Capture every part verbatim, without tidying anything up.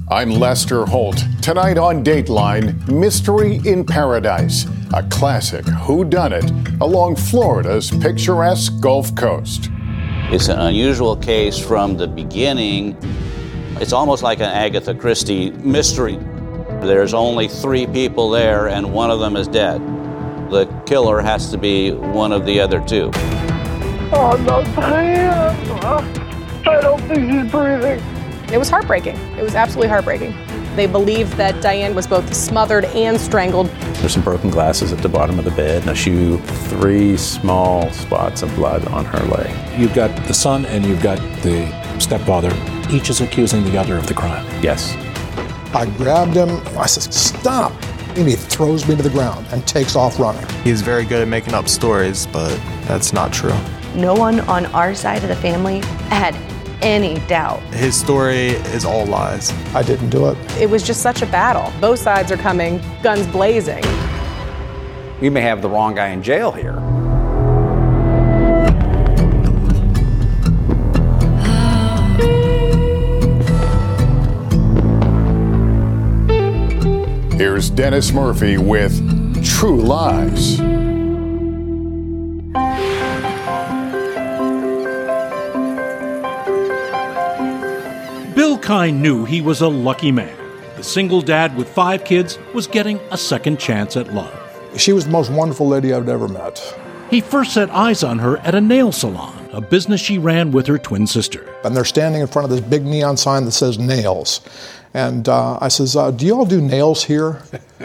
I'm Lester Holt. Tonight on Dateline, Mystery in Paradise, a classic whodunit along Florida's picturesque Gulf Coast. It's an unusual case from the beginning. It's almost like an Agatha Christie mystery. There's only three people there, and one of them is dead. The killer has to be one of the other two. Oh, no, Diane. I don't think she's breathing. It was heartbreaking. It was absolutely heartbreaking. They believed that Diane was both smothered and strangled. There's some broken glasses at the bottom of the bed, a shoe, three small spots of blood on her leg. You've got the son and you've got the stepfather. Each is accusing the other of the crime. Yes. I grabbed him. I said, stop. And he throws me to the ground and takes off running. He's very good at making up stories, but that's not true. No one on our side of the family had any doubt. His story is all lies. I didn't do it. It was just such a battle. Both sides are coming, guns blazing. We may have the wrong guy in jail here. Here's Dennis Murphy with True Lies. Bill Kine knew he was a lucky man. The single dad with five kids was getting a second chance at love. She was the most wonderful lady I've ever met. He first set eyes on her at a nail salon, a business she ran with her twin sister. And they're standing in front of this big neon sign that says nails. And uh, I says, uh, do you all do nails here?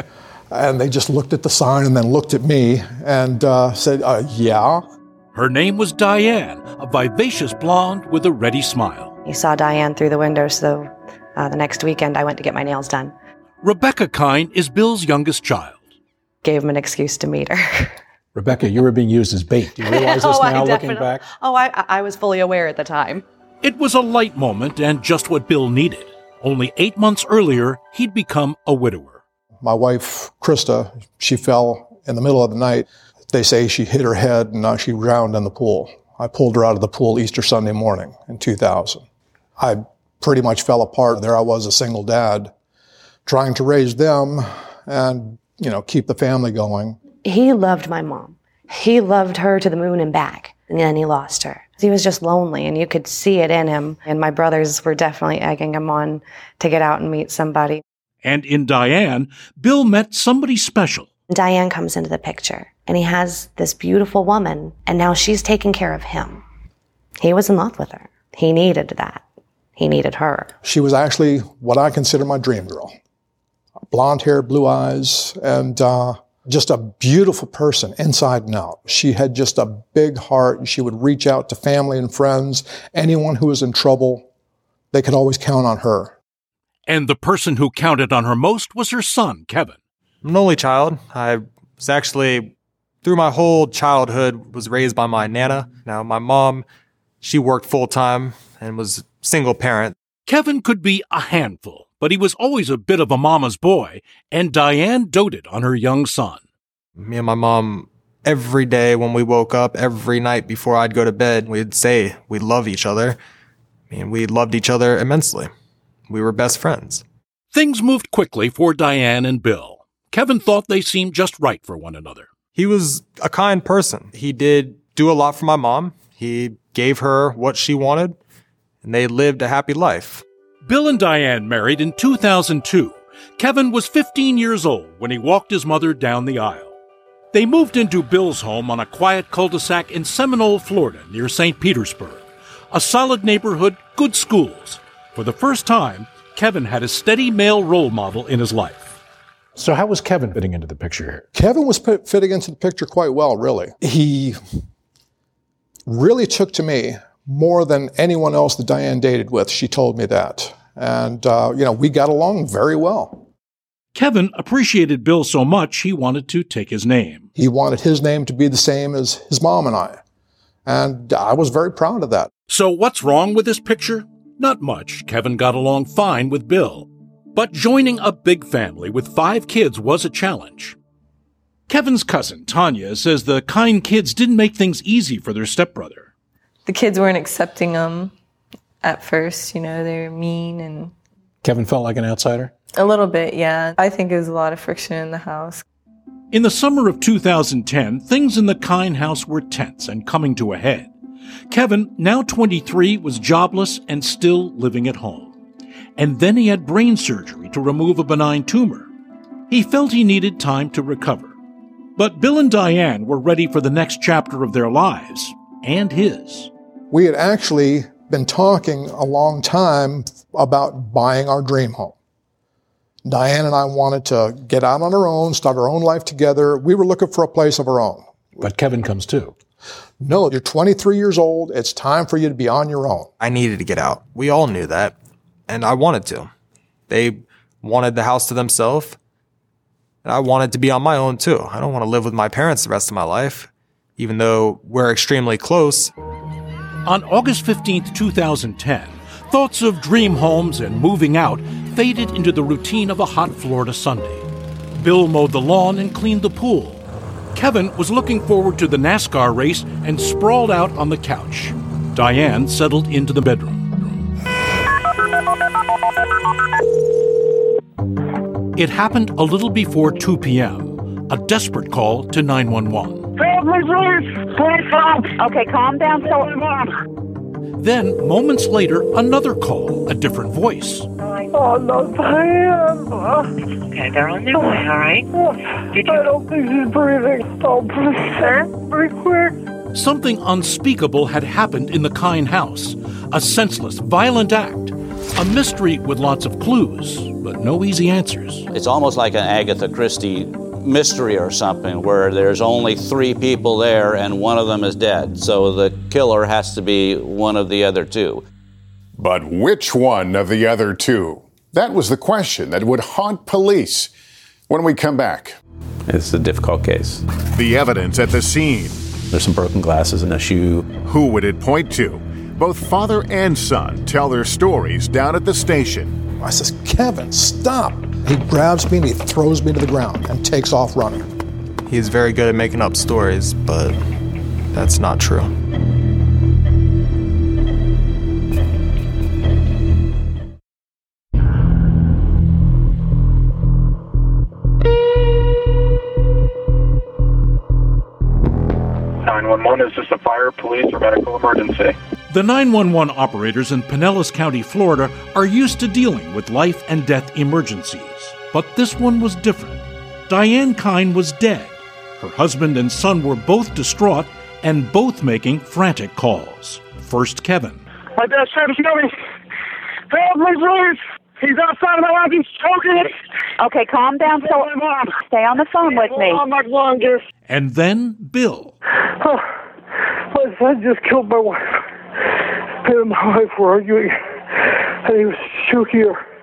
And they just looked at the sign and then looked at me and uh, said, uh, yeah. Her name was Diane, a vivacious blonde with a ready smile. You saw Diane through the window, so uh, the next weekend I went to get my nails done. Rebecca Kine is Bill's youngest child. Gave him an excuse to meet her. Rebecca, you were being used as bait. Do you realize this oh, now, I looking back? Oh, I, I was fully aware at the time. It was a light moment and just what Bill needed. Only eight months earlier, he'd become a widower. My wife, Krista, she fell in the middle of the night. They say she hit her head and uh, she drowned in the pool. I pulled her out of the pool Easter Sunday morning in two thousand. I pretty much fell apart. There I was, a single dad, trying to raise them and, you know, keep the family going. He loved my mom. He loved her to the moon and back, and then he lost her. He was just lonely, and you could see it in him. And my brothers were definitely egging him on to get out and meet somebody. And in Diane, Bill met somebody special. Diane comes into the picture, and he has this beautiful woman, and now she's taking care of him. He was in love with her. He needed that. He needed her. She was actually what I consider my dream girl. Blonde hair, blue eyes, and uh, just a beautiful person inside and out. She had just a big heart, and she would reach out to family and friends. Anyone who was in trouble, they could always count on her. And the person who counted on her most was her son, Kevin. I'm an only child. I was actually, through my whole childhood, was raised by my Nana. Now, my mom, she worked full-time and was single parent. Kevin could be a handful, but he was always a bit of a mama's boy, and Diane doted on her young son. Me and my mom, every day when we woke up, every night before I'd go to bed, we'd say we love each other. I mean, we loved each other immensely. We were best friends. Things moved quickly for Diane and Bill. Kevin thought they seemed just right for one another. He was a kind person. He did do a lot for my mom. He gave her what she wanted, and they lived a happy life. Bill and Diane married in two thousand two. Kevin was fifteen years old when he walked his mother down the aisle. They moved into Bill's home on a quiet cul-de-sac in Seminole, Florida, near Saint Petersburg. A solid neighborhood, good schools. For the first time, Kevin had a steady male role model in his life. So how was Kevin fitting into the picture here? Kevin was p- fitting into the picture quite well, really. He really took to me more than anyone else that Diane dated with. She told me that. And, uh, you know, we got along very well. Kevin appreciated Bill so much he wanted to take his name. He wanted his name to be the same as his mom and I. And I was very proud of that. So what's wrong with this picture? Not much. Kevin got along fine with Bill. But joining a big family with five kids was a challenge. Kevin's cousin, Tanya, says the Kine kids didn't make things easy for their stepbrother. The kids weren't accepting him at first. You know, they were mean and Kevin felt like an outsider? A little bit, yeah. I think there was a lot of friction in the house. In the summer of two thousand ten, things in the Kine house were tense and coming to a head. Kevin, now twenty-three, was jobless and still living at home. And then he had brain surgery to remove a benign tumor. He felt he needed time to recover. But Bill and Diane were ready for the next chapter of their lives, and his. We had actually been talking a long time about buying our dream home. Diane and I wanted to get out on our own, start our own life together. We were looking for a place of our own. But Kevin comes too. No, you're twenty-three years old. It's time for you to be on your own. I needed to get out. We all knew that. And I wanted to. They wanted the house to themselves. And I wanted to be on my own too. I don't want to live with my parents the rest of my life, even though we're extremely close. On August fifteenth, two thousand ten, thoughts of dream homes and moving out faded into the routine of a hot Florida Sunday. Bill mowed the lawn and cleaned the pool. Kevin was looking forward to the NASCAR race and sprawled out on the couch. Diane settled into the bedroom. It happened a little before two p.m., a desperate call to nine one one. Family, please! Please stop! Okay, calm down. So- Then, moments later, another call, a different voice. Oh, no, Diane! Okay, they're on their way, all right? Did you- I don't think she's breathing. Oh, please, sir, pretty quick. Something unspeakable had happened in the Kine house. A senseless, violent act. A mystery with lots of clues, but no easy answers. It's almost like an Agatha Christie mystery or something where there's only three people there and one of them is dead. So the killer has to be one of the other two. But which one of the other two? That was the question that would haunt police. When we come back. It's a difficult case. The evidence at the scene. There's some broken glasses in a shoe. Who would it point to? Both father and son tell their stories down at the station. I says, Kevin, stop. He grabs me and he throws me to the ground and takes off running. He's very good at making up stories, but that's not true. nine one one, is this a fire, police, or medical emergency? The nine one one operators in Pinellas County, Florida, are used to dealing with life and death emergencies. But this one was different. Diane Kine was dead. Her husband and son were both distraught and both making frantic calls. First, Kevin. My dad's trying to kill me. Help me, please! He's outside of my life. He's choking me. Okay, calm down. So my mom. Stay on the phone with me. How much longer? And then Bill. Oh, my son just killed my wife. Him and my wife were arguing, and he was choking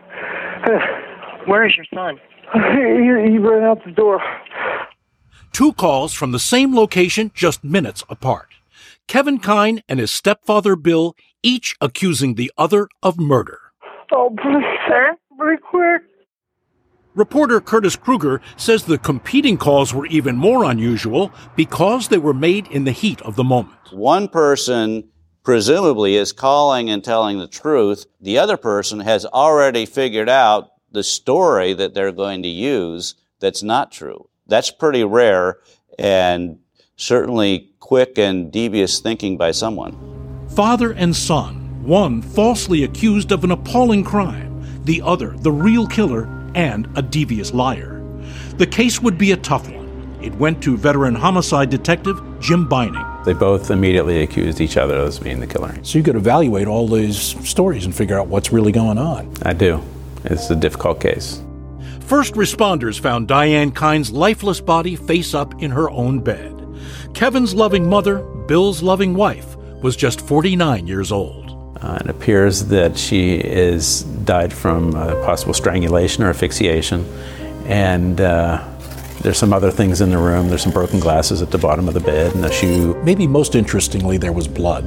her. Where is your son? He, he ran out the door. Two calls from the same location just minutes apart. Kevin Kine and his stepfather Bill, each accusing the other of murder. Oh, please, sir, pretty quick. Reporter Curtis Kruger says the competing calls were even more unusual because they were made in the heat of the moment. One person presumably is calling and telling the truth. The other person has already figured out the story that they're going to use that's not true. That's pretty rare and certainly quick and devious thinking by someone. Father and son, one falsely accused of an appalling crime, the other the real killer and a devious liar. The case would be a tough one. It went to veteran homicide detective Jim Beining. They both immediately accused each other of being the killer. So you could evaluate all these stories and figure out what's really going on. I do. It's a difficult case. First responders found Diane Kine's lifeless body face up in her own bed. Kevin's loving mother, Bill's loving wife, was just forty-nine years old. Uh, it appears that she is died from uh, possible strangulation or asphyxiation, and uh, there's some other things in the room. There's some broken glasses at the bottom of the bed and a shoe. Maybe most interestingly, there was blood.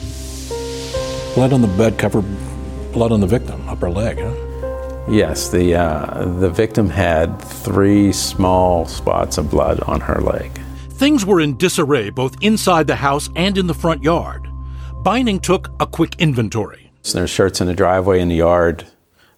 Blood on the bed cover, blood on the victim, upper leg, huh? Yes, the uh, the victim had three small spots of blood on her leg. Things were in disarray both inside the house and in the front yard. Beining took a quick inventory. So there's shirts in the driveway in the yard.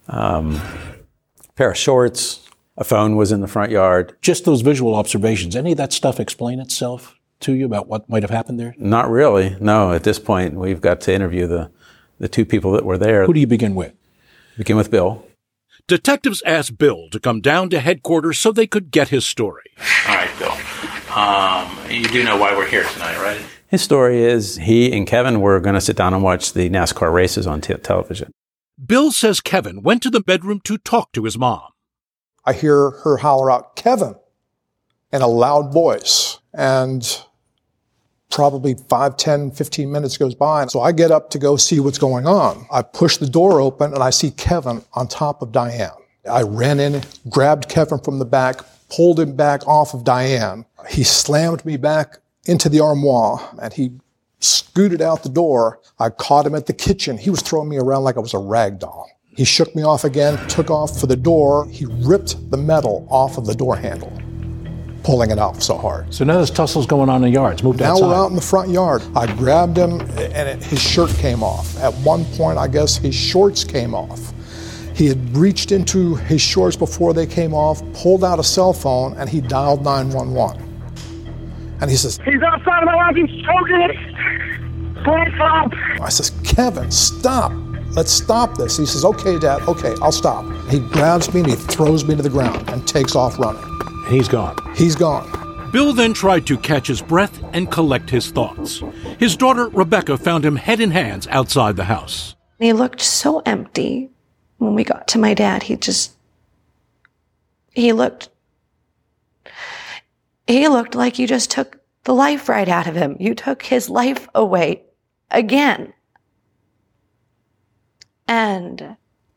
um, pair of shorts. A phone was in the front yard. Just those visual observations, any of that stuff explain itself to you about what might have happened there? Not really. No, at this point, we've got to interview the, the two people that were there. Who do you begin with? Begin with Bill. Detectives asked Bill to come down to headquarters so they could get his story. All right, Bill. Um, you do know why we're here tonight, right? His story is he and Kevin were going to sit down and watch the NASCAR races on t- television. Bill says Kevin went to the bedroom to talk to his mom. I hear her holler out, "Kevin," in a loud voice. And probably five, ten, fifteen minutes goes by. So I get up to go see what's going on. I push the door open and I see Kevin on top of Diane. I ran in, grabbed Kevin from the back, pulled him back off of Diane. He slammed me back into the armoire and he scooted out the door. I caught him at the kitchen. He was throwing me around like I was a rag doll. He shook me off again, took off for the door. He ripped the metal off of the door handle, pulling it off so hard. So now there's tussles going on in the yards. Moved now outside. We're out in the front yard. I grabbed him and it, his shirt came off. At one point, I guess his shorts came off. He had reached into his shorts before they came off, pulled out a cell phone, and he dialed nine one one. And he says, "He's outside of my life, he's choking it. Please stop." I says, "Kevin, stop. Let's stop this." He says, "Okay, Dad, okay, I'll stop." He grabs me and he throws me to the ground and takes off running. And he's gone. He's gone. Bill then tried to catch his breath and collect his thoughts. His daughter, Rebecca, found him head in hands outside the house. He looked so empty. When we got to my dad, he just, he looked, he looked like you just took the life right out of him. You took his life away again. And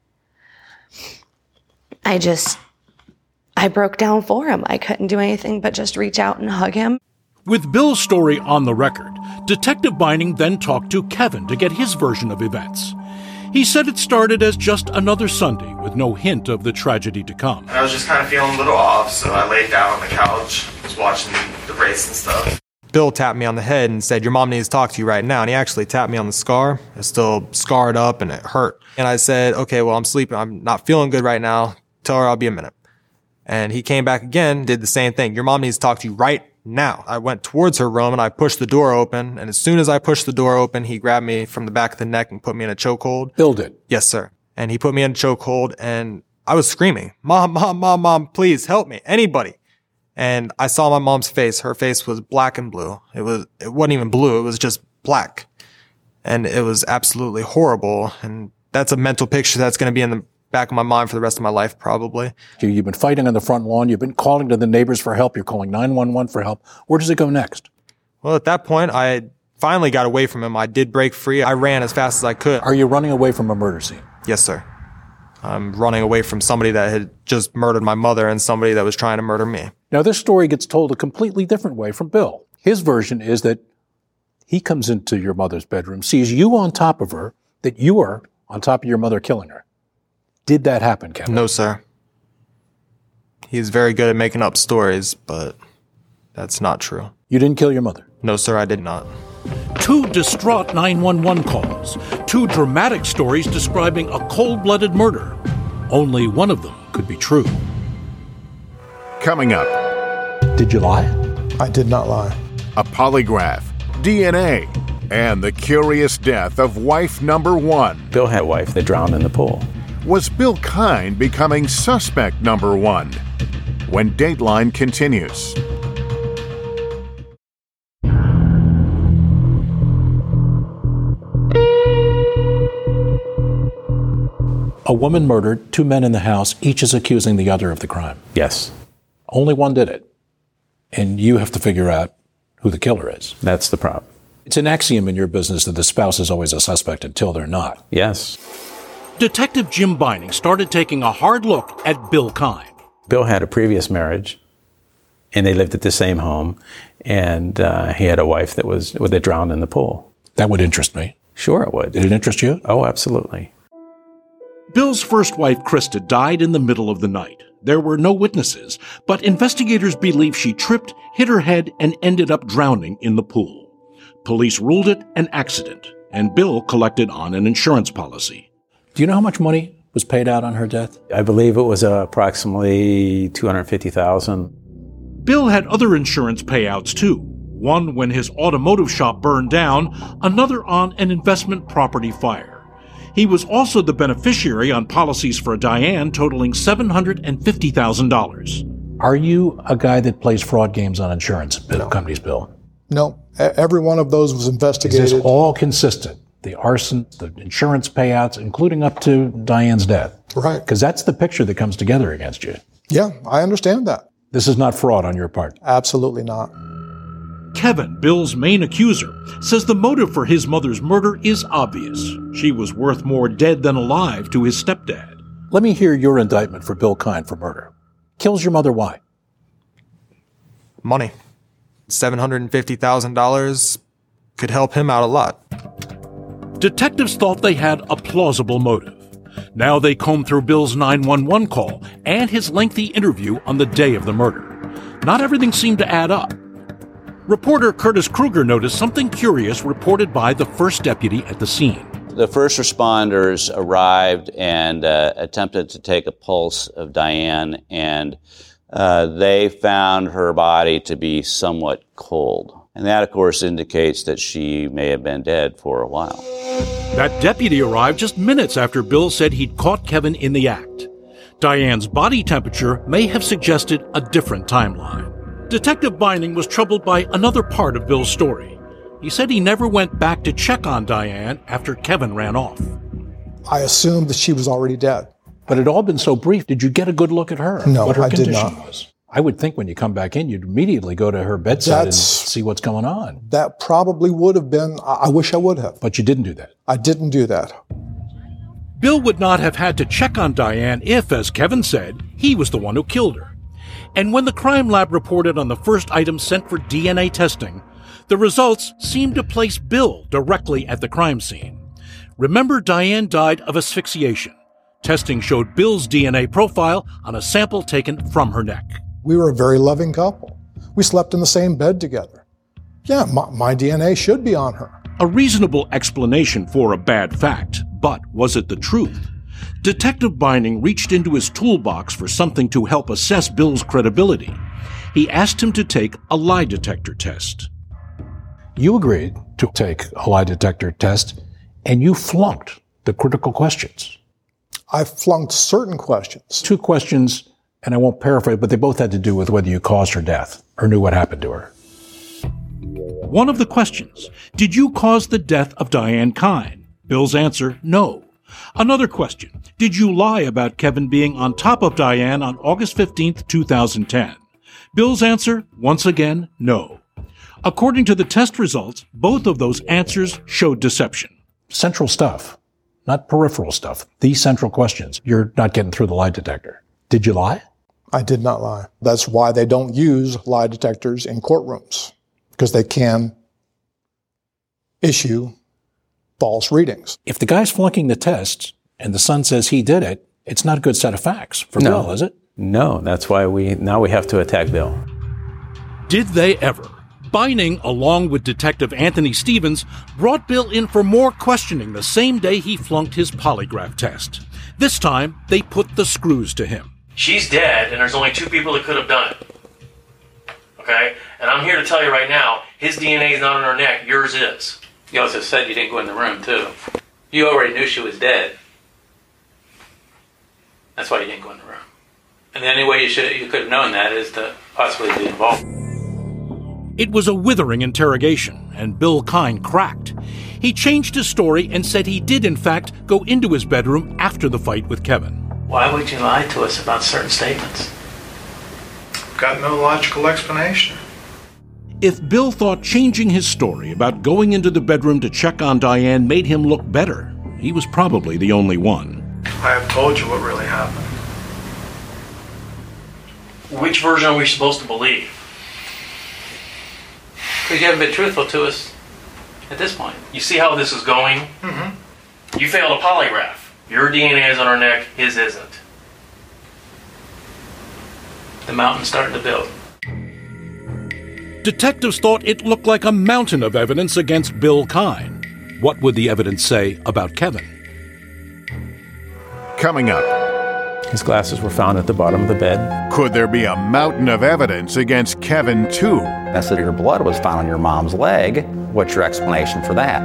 I just, I broke down for him. I couldn't do anything but just reach out and hug him. With Bill's story on the record, Detective Beining then talked to Kevin to get his version of events. He said it started as just another Sunday with no hint of the tragedy to come. I was just kind of feeling a little off, so I laid down on the couch, was watching the race and stuff. Bill tapped me on the head and said, "Your mom needs to talk to you right now." And he actually tapped me on the scar. It's still scarred up and it hurt. And I said, "Okay, well, I'm sleeping. I'm not feeling good right now. Tell her I'll be a minute." And he came back again, did the same thing. "Your mom needs to talk to you right now." I went towards her room and I pushed the door open. And as soon as I pushed the door open, he grabbed me from the back of the neck and put me in a chokehold. Bill did? Yes, sir. And he put me in a chokehold and I was screaming, "Mom, mom, mom, mom, please help me. Anybody." And I saw my mom's face. Her face was black and blue. It was, it wasn't even blue. It was just black. And it was absolutely horrible. And that's a mental picture that's going to be in the back of my mind for the rest of my life, probably. You've been fighting on the front lawn. You've been calling to the neighbors for help. You're calling nine one one for help. Where does it go next? Well, at that point, I finally got away from him. I did break free. I ran as fast as I could. Are you running away from a murder scene? Yes, sir. I'm running away from somebody that had just murdered my mother and somebody that was trying to murder me. Now, this story gets told a completely different way from Bill. His version is that he comes into your mother's bedroom, sees you on top of her, that you are on top of your mother killing her. Did that happen, Kevin? No, sir. He's very good at making up stories, but that's not true. You didn't kill your mother? No, sir, I did not. Two distraught nine one one calls, two dramatic stories describing a cold-blooded murder. Only one of them could be true. Coming up. Did you lie? I did not lie. A polygraph, D N A, and the curious death of wife number one. Bill had a wife that drowned in the pool. Was Bill Kine becoming suspect number one? When Dateline continues. A woman murdered, two men in the house, each is accusing the other of the crime. Yes. Only one did it. And you have to figure out who the killer is. That's the problem. It's an axiom in your business that the spouse is always a suspect until they're not. Yes. Detective Jim Beining started taking a hard look at Bill Kine. Bill had a previous marriage, and they lived at the same home, and uh, he had a wife that was that drowned in the pool. That would interest me. Sure it would. Did it interest you? Oh, absolutely. Bill's first wife, Krista, died in the middle of the night. There were no witnesses, but investigators believe she tripped, hit her head, and ended up drowning in the pool. Police ruled it an accident, and Bill collected on an insurance policy. Do you know how much money was paid out on her death? I believe it was uh, approximately two hundred fifty thousand dollars. Bill had other insurance payouts too. One when his automotive shop burned down, another on an investment property fire. He was also the beneficiary on policies for Diane totaling seven hundred fifty thousand dollars. Are you a guy that plays fraud games on insurance bill, companies, Bill? No. Every one of those was investigated. Is this all consistent? The arson, the insurance payouts, including up to Diane's death? Right. Because that's the picture that comes together against you. Yeah, I understand that. This is not fraud on your part? Absolutely not. Kevin, Bill's main accuser, says the motive for his mother's murder is obvious. She was worth more dead than alive to his stepdad. Let me hear your indictment for Bill Kine for murder. Kills your mother, why? Money. seven hundred fifty thousand dollars could help him out a lot. Detectives thought they had a plausible motive. Now they combed through Bill's nine one one call and his lengthy interview on the day of the murder. Not everything seemed to add up. Reporter Curtis Kruger noticed something curious reported by the first deputy at the scene. The first responders arrived and uh, attempted to take a pulse of Diane, and uh, they found her body to be somewhat cold. And that, of course, indicates that she may have been dead for a while. That deputy arrived just minutes after Bill said he'd caught Kevin in the act. Diane's body temperature may have suggested a different timeline. Detective Binding was troubled by another part of Bill's story. He said he never went back to check on Diane after Kevin ran off. I assumed that she was already dead. But it had all been so brief. Did you get a good look at her? No, what her I did condition not. was? I would think when you come back in, you'd immediately go to her bedside That's, and see what's going on. That probably would have been, I, I wish I would have. But you didn't do that. I didn't do that. Bill would not have had to check on Diane if, as Kevin said, he was the one who killed her. And when the crime lab reported on the first item sent for D N A testing, the results seemed to place Bill directly at the crime scene. Remember, Diane died of asphyxiation. Testing showed Bill's D N A profile on a sample taken from her neck. We were a very loving couple. We slept in the same bed together. Yeah, my, my D N A should be on her. A reasonable explanation for a bad fact, but was it the truth? Detective Binding reached into his toolbox for something to help assess Bill's credibility. He asked him to take a lie detector test. You agreed to take a lie detector test, and you flunked the critical questions. I flunked certain questions. Two questions, and I won't paraphrase, but they both had to do with whether you caused her death or knew what happened to her. One of the questions, did you cause the death of Diane Kine? Bill's answer, no. Another question, did you lie about Kevin being on top of Diane on August fifteenth, two thousand ten? Bill's answer, once again, no. According to the test results, both of those answers showed deception. Central stuff, not peripheral stuff. These central questions. You're not getting through the lie detector. Did you lie? I did not lie. That's why they don't use lie detectors in courtrooms, because they can issue false readings. If the guy's flunking the test and the son says he did it, it's not a good set of facts for No. Bill, is it? No, that's why we now we have to attack Bill. Did they ever? Binding, along with Detective Anthony Stevens, brought Bill in for more questioning the same day he flunked his polygraph test. This time, they put the screws to him. She's dead, and there's only two people that could have done it. Okay? And I'm here to tell you right now, his D N A is not on her neck, yours is. You also said you didn't go in the room, too. You already knew she was dead. That's why you didn't go in the room. And the only way you should you could have known that is to possibly be involved. It was a withering interrogation, and Bill Kine cracked. He changed his story and said he did, in fact, go into his bedroom after the fight with Kevin. Why would you lie to us about certain statements? Got no logical explanation. If Bill thought changing his story about going into the bedroom to check on Diane made him look better, he was probably the only one. I have told you what really happened. Which version are we supposed to believe? Because you haven't been truthful to us at this point. You see how this is going? Mm-hmm. You failed a polygraph. Your D N A is on her neck, his isn't. The mountain's starting to build. Detectives thought it looked like a mountain of evidence against Bill Kine. What would the evidence say about Kevin? coming up. His glasses were found at the bottom of the bed. Could there be a mountain of evidence against Kevin, too? I said, your blood was found on your mom's leg. What's your explanation for that?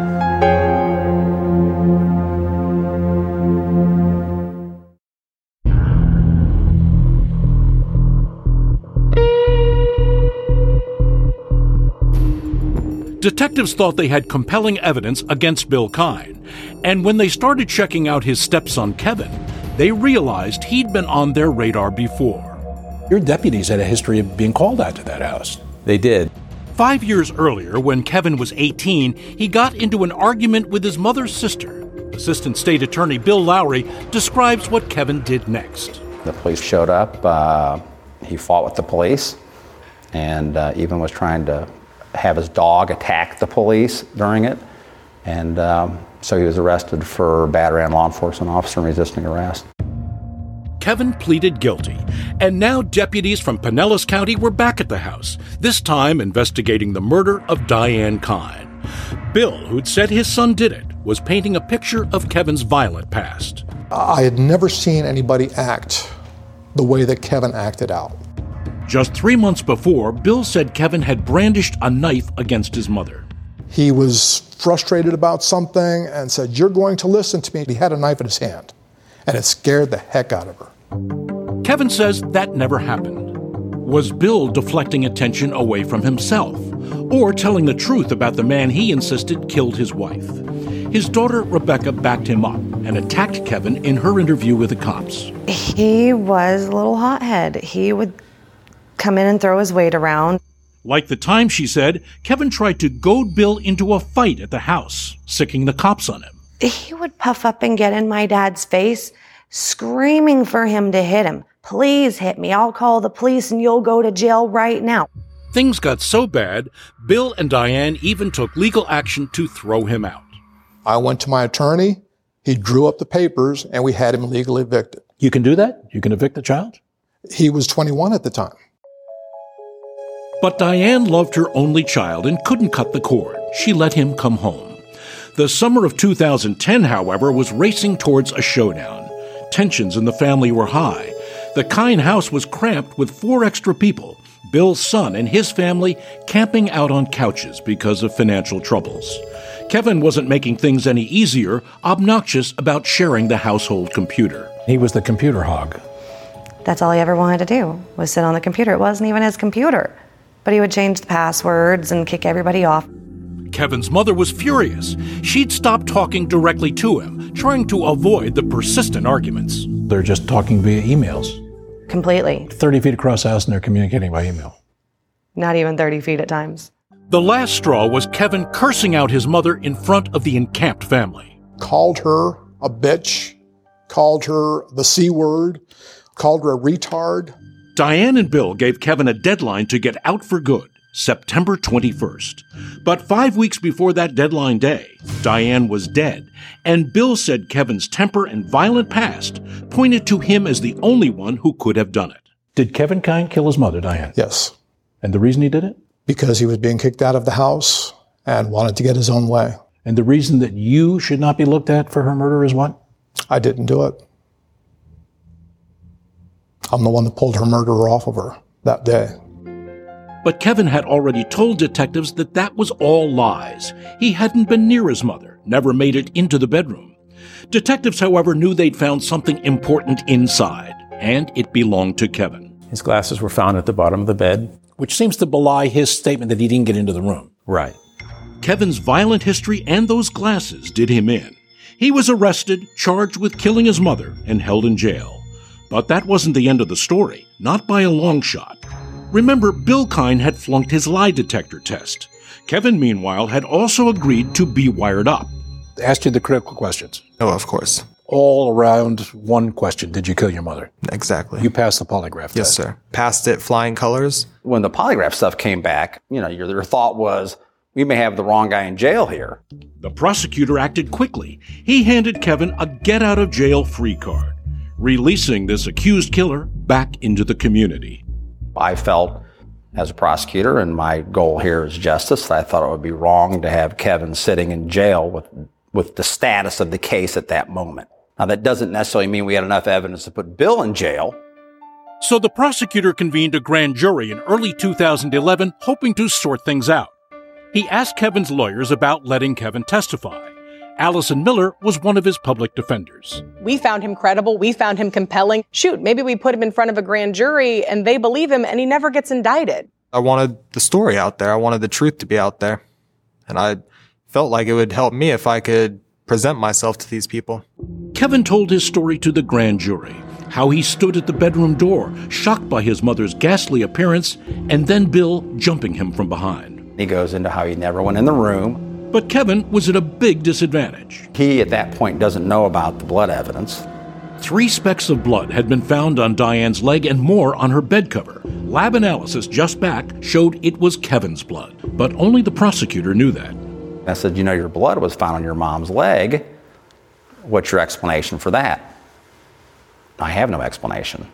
Detectives thought they had compelling evidence against Bill Kine, and when they started checking out his stepson Kevin, they realized he'd been on their radar before. Your deputies had a history of being called out to that house. They did. Five years earlier, when Kevin was eighteen, he got into an argument with his mother's sister. Assistant State Attorney Bill Lowry describes what Kevin did next. The police showed up. Uh, he fought with the police and uh, even was trying to have his dog attack the police during it. And um, so he was arrested for battery on law enforcement officer and resisting arrest. Kevin pleaded guilty, and now deputies from Pinellas County were back at the house, this time investigating the murder of Diane Kine. Bill, who'd said his son did it, was painting a picture of Kevin's violent past. I had never seen anybody act the way that Kevin acted out. Just three months before, Bill said Kevin had brandished a knife against his mother. He was frustrated about something and said, "You're going to listen to me." He had a knife in his hand, and it scared the heck out of her. Kevin says that never happened. Was Bill deflecting attention away from himself, or telling the truth about the man he insisted killed his wife? His daughter, Rebecca, backed him up and attacked Kevin in her interview with the cops. He was a little hothead. He would come in and throw his weight around. Like the time, she said, Kevin tried to goad Bill into a fight at the house, sicking the cops on him. He would puff up and get in my dad's face, screaming for him to hit him. "Please hit me. I'll call the police and you'll go to jail right now." Things got so bad, Bill and Diane even took legal action to throw him out. I went to my attorney, he drew up the papers, and we had him legally evicted. You can do that? You can evict a child? He was twenty-one at the time. But Diane loved her only child and couldn't cut the cord. She let him come home. The summer of two thousand ten, however, was racing towards a showdown. Tensions in the family were high. The Kine house was cramped with four extra people, Bill's son and his family camping out on couches because of financial troubles. Kevin wasn't making things any easier, obnoxious about sharing the household computer. He was the computer hog. That's all he ever wanted to do, was sit on the computer. It wasn't even his computer. But he would change the passwords and kick everybody off. Kevin's mother was furious. She'd stopped talking directly to him, trying to avoid the persistent arguments. They're just talking via emails. Completely. thirty feet across the house and they're communicating by email. Not even thirty feet at times. The last straw was Kevin cursing out his mother in front of the encamped family. Called her a bitch, called her the C word, called her a retard. Diane and Bill gave Kevin a deadline to get out for good, September twenty-first. But five weeks before that deadline day, Diane was dead, and Bill said Kevin's temper and violent past pointed to him as the only one who could have done it. Did Kevin Kine kill his mother, Diane? Yes. And the reason he did it? Because he was being kicked out of the house and wanted to get his own way. And the reason that you should not be looked at for her murder is what? I didn't do it. I'm the one that pulled her murderer off of her that day. But Kevin had already told detectives that that was all lies. He hadn't been near his mother, never made it into the bedroom. Detectives, however, knew they'd found something important inside, and it belonged to Kevin. His glasses were found at the bottom of the bed. Which seems to belie his statement that he didn't get into the room. Right. Kevin's violent history and those glasses did him in. He was arrested, charged with killing his mother, and held in jail. But that wasn't the end of the story, not by a long shot. Remember, Bill Kine had flunked his lie detector test. Kevin, meanwhile, had also agreed to be wired up. Asked you the critical questions. Oh, of course. All around one question. Did you kill your mother? Exactly. You passed the polygraph test. Yes, sir. Passed it, flying colors. When the polygraph stuff came back, you know, your, your thought was, we may have the wrong guy in jail here. The prosecutor acted quickly. He handed Kevin a get-out-of-jail-free card, releasing this accused killer back into the community. I felt, as a prosecutor, and my goal here is justice, that I thought it would be wrong to have Kevin sitting in jail with, with the status of the case at that moment. Now, that doesn't necessarily mean we had enough evidence to put Bill in jail. So the prosecutor convened a grand jury in early two thousand eleven, hoping to sort things out. He asked Kevin's lawyers about letting Kevin testify. Allison Miller was one of his public defenders. We found him credible. We found him compelling. Shoot, maybe we put him in front of a grand jury and they believe him and he never gets indicted. I wanted the story out there. I wanted the truth to be out there. And I felt like it would help me if I could present myself to these people. Kevin told his story to the grand jury, how he stood at the bedroom door, shocked by his mother's ghastly appearance, and then Bill jumping him from behind. He goes into how he never went in the room. But Kevin was at a big disadvantage. He, at that point, doesn't know about the blood evidence. Three specks of blood had been found on Diane's leg and more on her bed cover. Lab analysis just back showed it was Kevin's blood, but only the prosecutor knew that. I said, you know, your blood was found on your mom's leg. What's your explanation for that? I have no explanation.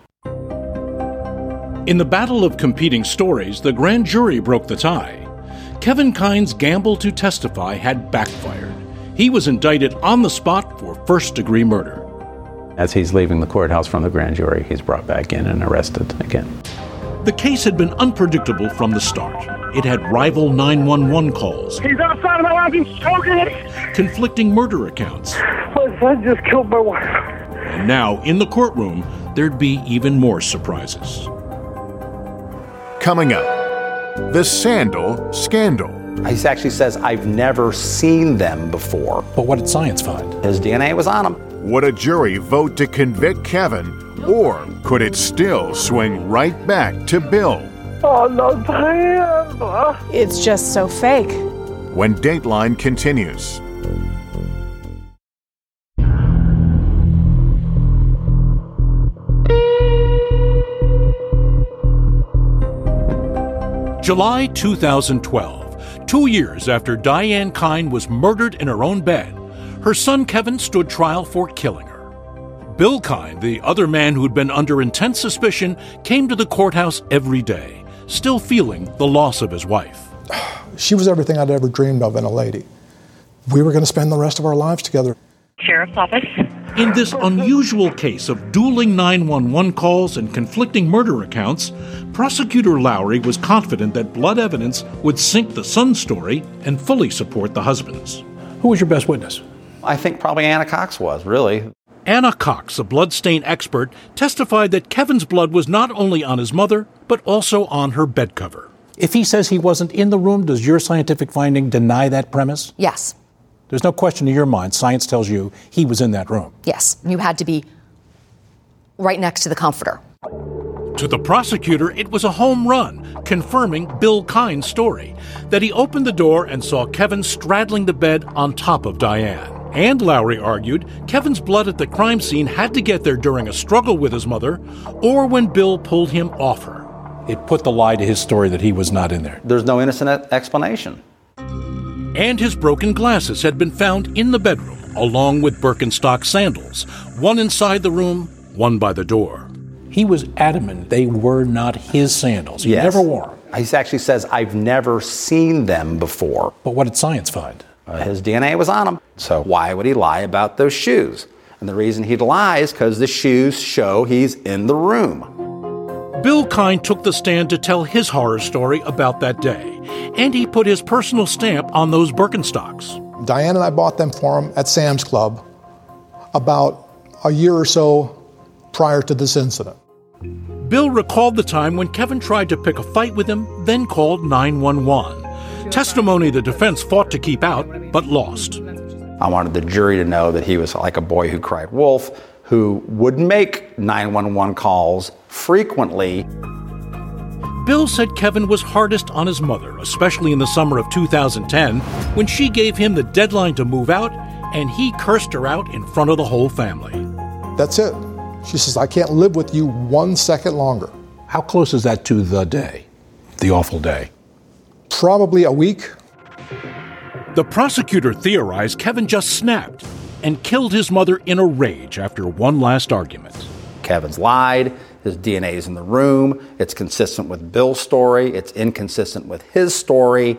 In the battle of competing stories, the grand jury broke the tie. Kevin Kine's gamble to testify had backfired. He was indicted on the spot for first-degree murder. As he's leaving the courthouse from the grand jury, he's brought back in and arrested again. The case had been unpredictable from the start. It had rival nine one one calls. He's outside of my life, he's choking it. Conflicting murder accounts. My son just killed my wife. And now, in the courtroom, there'd be even more surprises. Coming up, the Sandal Scandal. He actually says, I've never seen them before. But what did science find? His D N A was on him. Would a jury vote to convict Kevin, or could it still swing right back to Bill? Oh, no, Diane. It's just so fake. When Dateline continues. July two thousand twelve, two years after Diane Kine was murdered in her own bed, her son Kevin stood trial for killing her. Bill Kine, the other man who'd been under intense suspicion, came to the courthouse every day, still feeling the loss of his wife. She was everything I'd ever dreamed of in a lady. We were going to spend the rest of our lives together. Sheriff's Office. In this unusual case of dueling nine one one calls and conflicting murder accounts, Prosecutor Lowry was confident that blood evidence would sink the son's story and fully support the husband's. Who was your best witness? I think probably Anna Cox was, really. Anna Cox, a bloodstain expert, testified that Kevin's blood was not only on his mother, but also on her bed cover. If he says he wasn't in the room, does your scientific finding deny that premise? Yes. There's no question in your mind. Science tells you he was in that room. Yes. You had to be right next to the comforter. To the prosecutor, it was a home run, confirming Bill Kine's story, that he opened the door and saw Kevin straddling the bed on top of Diane. And Lowry argued Kevin's blood at the crime scene had to get there during a struggle with his mother or when Bill pulled him off her. It put the lie to his story that he was not in there. There's no innocent explanation. And his broken glasses had been found in the bedroom, along with Birkenstock sandals, one inside the room, one by the door. He was adamant they were not his sandals. He yes. never wore them. He actually says, I've never seen them before. But what did science find? Uh, his D N A was on them. So why would he lie about those shoes? And the reason he'd lie is because the shoes show he's in the room. Bill Kine took the stand to tell his horror story about that day, and he put his personal stamp on those Birkenstocks. Diane and I bought them for him at Sam's Club about a year or so prior to this incident. Bill recalled the time when Kevin tried to pick a fight with him, then called nine one one. Testimony the defense fought to keep out, but lost. I wanted the jury to know that he was like a boy who cried wolf, who would make nine one one calls frequently. Bill said Kevin was hardest on his mother, especially in the summer of two thousand ten, when she gave him the deadline to move out, and he cursed her out in front of the whole family. That's it. She says, I can't live with you one second longer. How close is that to the day, the awful day? Probably a week. The prosecutor theorized Kevin just snapped and killed his mother in a rage after one last argument. Kevin's lied. His D N A is in the room. It's consistent with Bill's story. It's inconsistent with his story.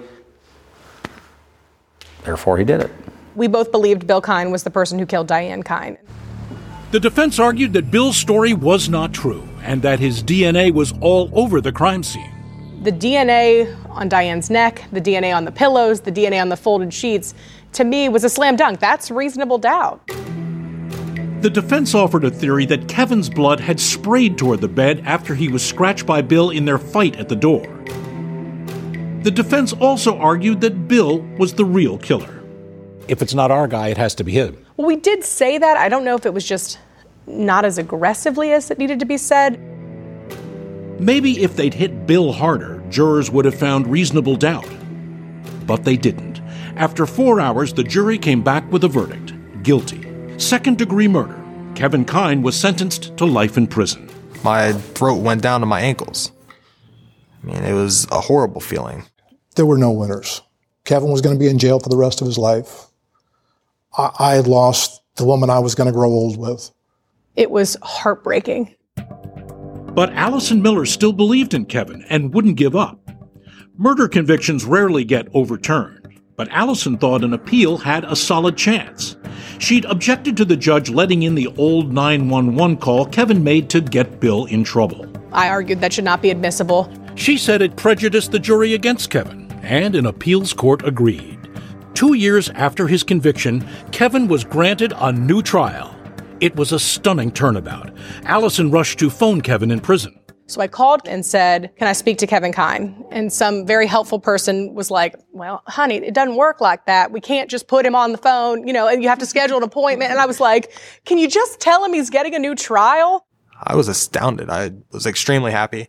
Therefore, he did it. We both believed Bill Kine was the person who killed Diane Kine. The defense argued that Bill's story was not true and that his D N A was all over the crime scene. The D N A on Diane's neck, the D N A on the pillows, the D N A on the folded sheets, to me was a slam dunk. That's reasonable doubt. The defense offered a theory that Kevin's blood had sprayed toward the bed after he was scratched by Bill in their fight at the door. The defense also argued that Bill was the real killer. If it's not our guy, it has to be him. Well, we did say that. I don't know if it was just not as aggressively as it needed to be said. Maybe if they'd hit Bill harder, jurors would have found reasonable doubt. But they didn't. After four hours, the jury came back with a verdict: guilty. Second-degree murder. Kevin Kine was sentenced to life in prison. My throat went down to my ankles. I mean, it was a horrible feeling. There were no winners. Kevin was going to be in jail for the rest of his life. I, I had lost the woman I was going to grow old with. It was heartbreaking. But Allison Miller still believed in Kevin and wouldn't give up. Murder convictions rarely get overturned, but Allison thought an appeal had a solid chance. She'd objected to the judge letting in the old nine one one call Kevin made to get Bill in trouble. I argued that should not be admissible. She said it prejudiced the jury against Kevin, and an appeals court agreed. Two years after his conviction, Kevin was granted a new trial. It was a stunning turnabout. Allison rushed to phone Kevin in prison. So I called and said, can I speak to Kevin Kine? And some very helpful person was like, well, honey, it doesn't work like that. We can't just put him on the phone, you know, and you have to schedule an appointment. And I was like, can you just tell him he's getting a new trial? I was astounded. I was extremely happy.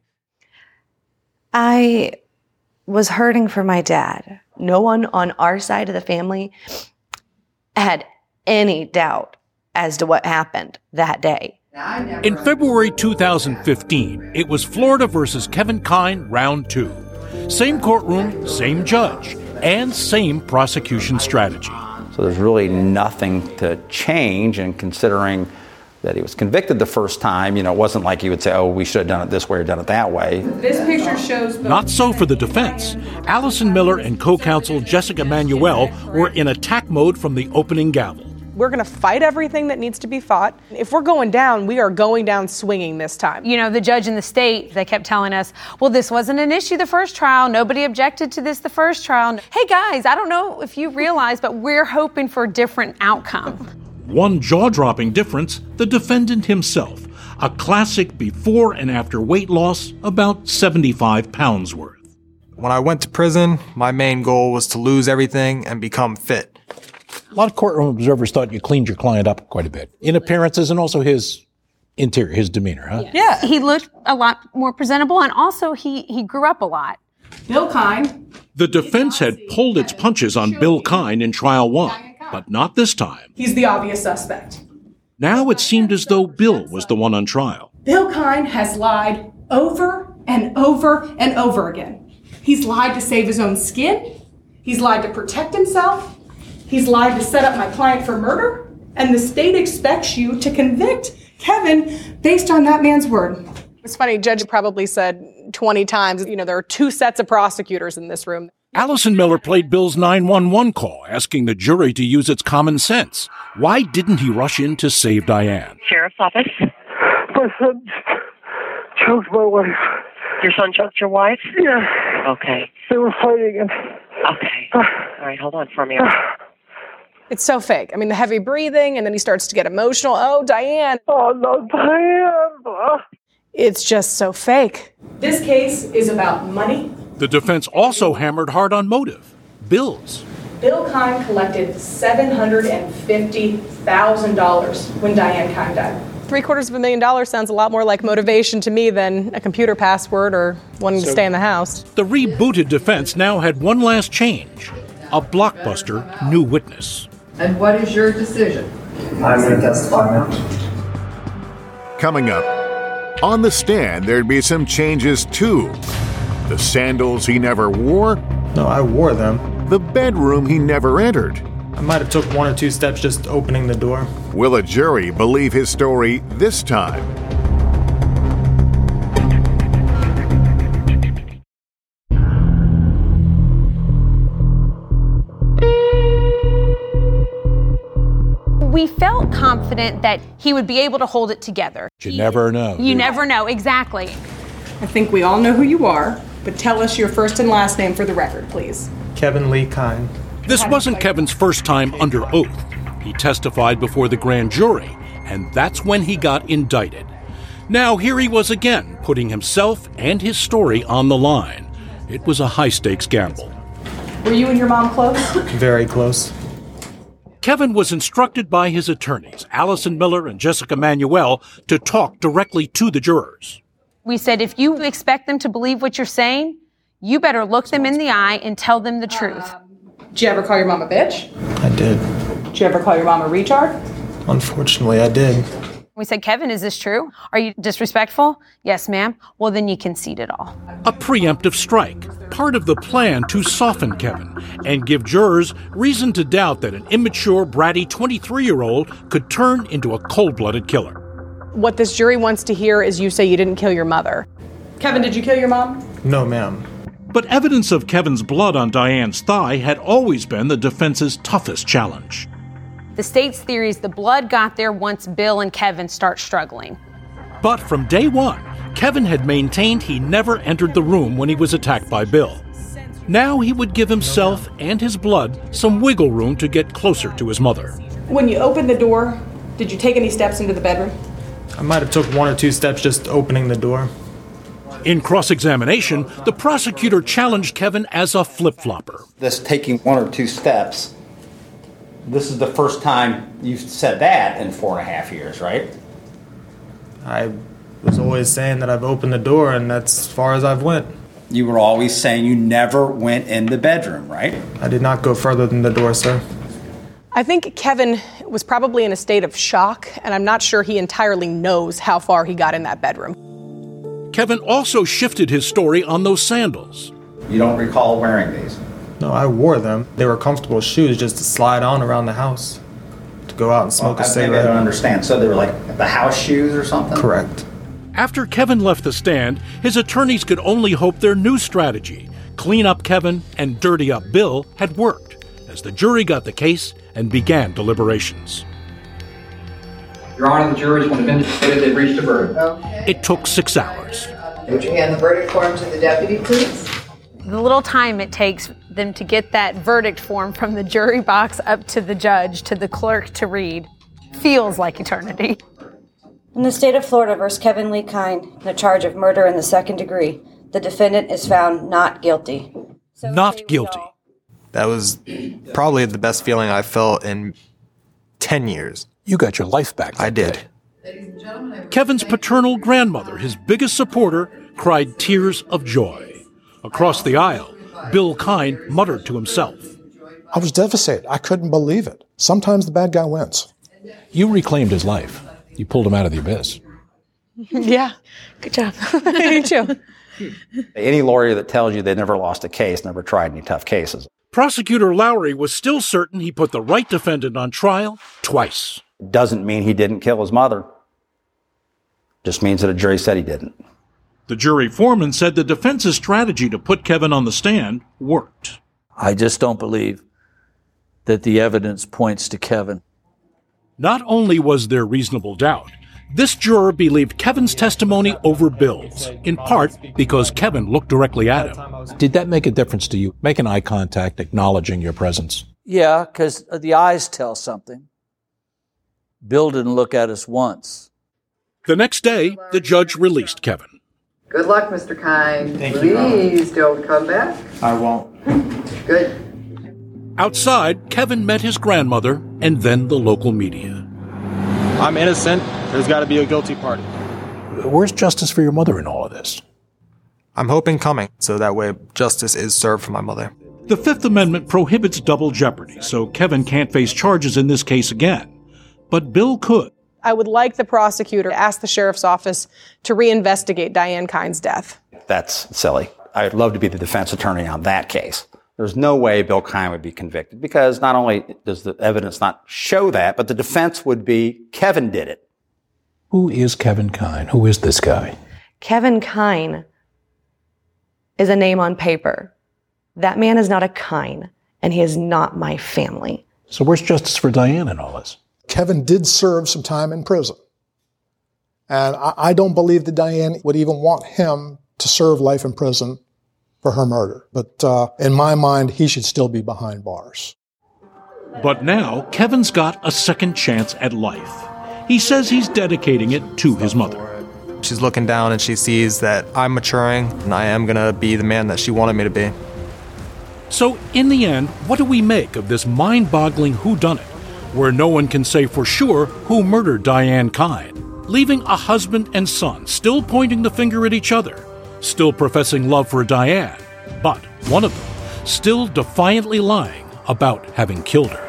I was hurting for my dad. No one on our side of the family had any doubt as to what happened that day. In February two thousand fifteen, it was Florida versus Kevin Kine, round two. Same courtroom, same judge, and same prosecution strategy. So there's really nothing to change, and considering that he was convicted the first time, you know, it wasn't like he would say, oh, we should have done it this way or done it that way. This picture shows... Not so for the defense. Allison Miller and co-counsel Jessica Manuel were in attack mode from the opening gavel. We're going to fight everything that needs to be fought. If we're going down, we are going down swinging this time. You know, the judge in the state, they kept telling us, well, this wasn't an issue the first trial. Nobody objected to this the first trial. Hey, guys, I don't know if you realize, but we're hoping for a different outcome. One jaw-dropping difference, the defendant himself. A classic before and after weight loss, about seventy-five pounds worth. When I went to prison, my main goal was to lose everything and become fit. A lot of courtroom observers thought you cleaned your client up quite a bit, in appearances and also his interior, his demeanor, huh? Yeah. He looked a lot more presentable, and also he, he grew up a lot. Bill Kine. The defense had pulled its punches on Bill Kine in trial one, but not this time. He's the obvious suspect. Now it seemed as though Bill was the one on trial. Bill Kine has lied over and over and over again. He's lied to save his own skin. He's lied to protect himself. He's lied to set up my client for murder. And the state expects you to convict Kevin based on that man's word. It's funny, Judge probably said twenty times, you know, there are two sets of prosecutors in this room. Allison Miller played Bill's nine one one call, asking the jury to use its common sense. Why didn't he rush in to save Diane? Sheriff's office. My son choked my wife. Your son choked your wife? Yeah. Okay. They were fighting and... Okay. All right, hold on for a minute. It's so fake. I mean, the heavy breathing, and then he starts to get emotional. Oh, Diane. Oh, no, Diane. It's just so fake. This case is about money. The defense also hammered hard on motive. Bills. Bill Kine collected seven hundred fifty thousand dollars when Diane Kine died. Three quarters of a million dollars sounds a lot more like motivation to me than a computer password or wanting so, to stay in the house. The rebooted defense now had one last change. A blockbuster new witness. And what is your decision? I'm going to testify now. Coming up, on the stand, there'd be some changes too. The sandals he never wore. No, I wore them. The bedroom he never entered. I might have took one or two steps just opening the door. Will a jury believe his story this time? We felt confident that he would be able to hold it together. You he, never know. You never know, exactly. I think we all know who you are, but tell us your first and last name for the record, please. Kevin Lee Kine. This wasn't Kevin's first time under oath. He testified before the grand jury, and that's when he got indicted. Now here he was again, putting himself and his story on the line. It was a high-stakes gamble. Were you and your mom close? Very close. Kevin was instructed by his attorneys, Allison Miller and Jessica Manuel, to talk directly to the jurors. We said, if you expect them to believe what you're saying, you better look them in the eye and tell them the truth. Did you ever call your mom a bitch? I did. Did you ever call your mom a retard? Unfortunately, I did. We said, Kevin, is this true? Are you disrespectful? Yes, ma'am. Well, then you concede it all. A preemptive strike, part of the plan to soften Kevin and give jurors reason to doubt that an immature, bratty twenty-three-year-old could turn into a cold-blooded killer. What this jury wants to hear is you say you didn't kill your mother. Kevin, did you kill your mom? No, ma'am. But evidence of Kevin's blood on Diane's thigh had always been the defense's toughest challenge. The state's theory is the blood got there once Bill and Kevin start struggling. But from day one, Kevin had maintained he never entered the room when he was attacked by Bill. Now he would give himself and his blood some wiggle room to get closer to his mother. When you opened the door, did you take any steps into the bedroom? I might have took one or two steps just opening the door. In cross-examination, the prosecutor challenged Kevin as a flip-flopper. This taking one or two steps, this is the first time you've said that in four and a half years, right? I was always saying that I've opened the door, and that's as far as I've went. You were always saying you never went in the bedroom, right? I did not go further than the door, sir. I think Kevin was probably in a state of shock, and I'm not sure he entirely knows how far he got in that bedroom. Kevin also shifted his story on those sandals. You don't recall wearing these? No, I wore them. They were comfortable shoes just to slide on around the house, to go out and smoke well, a cigarette. Maybe I don't understand. So they were like the house shoes or something? Correct. After Kevin left the stand, his attorneys could only hope their new strategy, clean up Kevin and dirty up Bill, had worked, as the jury got the case and began deliberations. Your Honor, the jury's been indicated they've reached a verdict. Okay. It took six hours. Would you hand the verdict form to the deputy, please? The little time it takes them to get that verdict form from the jury box up to the judge, to the clerk to read, feels like eternity. In the state of Florida versus Kevin Lee Kine, the charge of murder in the second degree, the defendant is found not guilty. So not guilty. That was probably the best feeling I felt in ten years. You got your life back. I did. Kevin's paternal grandmother, his biggest supporter, cried tears of joy. Across the aisle, Bill Kine muttered to himself. I was devastated. I couldn't believe it. Sometimes the bad guy wins. You reclaimed his life. You pulled him out of the abyss. Yeah, good job. You too. Any lawyer that tells you they never lost a case never tried any tough cases. Prosecutor Lowry was still certain he put the right defendant on trial twice. Doesn't mean he didn't kill his mother. Just means that a jury said he didn't. The jury foreman said the defense's strategy to put Kevin on the stand worked. I just don't believe that the evidence points to Kevin. Not only was there reasonable doubt, this juror believed Kevin's testimony over Bill's, in part because Kevin looked directly at him. Did that make a difference to you, making eye contact, acknowledging your presence? Yeah, because the eyes tell something. Bill didn't look at us once. The next day, the judge released Kevin. Good luck, Mister Kine. Thank Please you, don't come back. I won't. Good. Outside, Kevin met his grandmother and then the local media. I'm innocent. There's got to be a guilty party. Where's justice for your mother in all of this? I'm hoping coming, so that way justice is served for my mother. The Fifth Amendment prohibits double jeopardy, so Kevin can't face charges in this case again. But Bill could. I would like the prosecutor to ask the sheriff's office to reinvestigate Diane Kine's death. That's silly. I'd love to be the defense attorney on that case. There's no way Bill Kine would be convicted because not only does the evidence not show that, but the defense would be Kevin did it. Who is Kevin Kine? Who is this guy? Kevin Kine is a name on paper. That man is not a Kine, and he is not my family. So where's justice for Diane in all this? Kevin did serve some time in prison. And I, I don't believe that Diane would even want him to serve life in prison for her murder. But uh, in my mind, he should still be behind bars. But now, Kevin's got a second chance at life. He says he's dedicating it to his mother. She's looking down and she sees that I'm maturing and I am going to be the man that she wanted me to be. So, in the end, what do we make of this mind-boggling whodunit, where no one can say for sure who murdered Diane Kine, leaving a husband and son still pointing the finger at each other, still professing love for Diane, but one of them still defiantly lying about having killed her?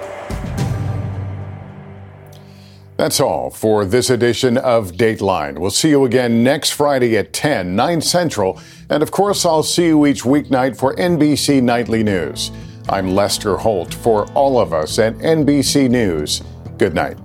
That's all for this edition of Dateline. We'll see you again next Friday at ten, nine Central. And of course, I'll see you each weeknight for N B C Nightly News. I'm Lester Holt. For all of us at N B C News, good night.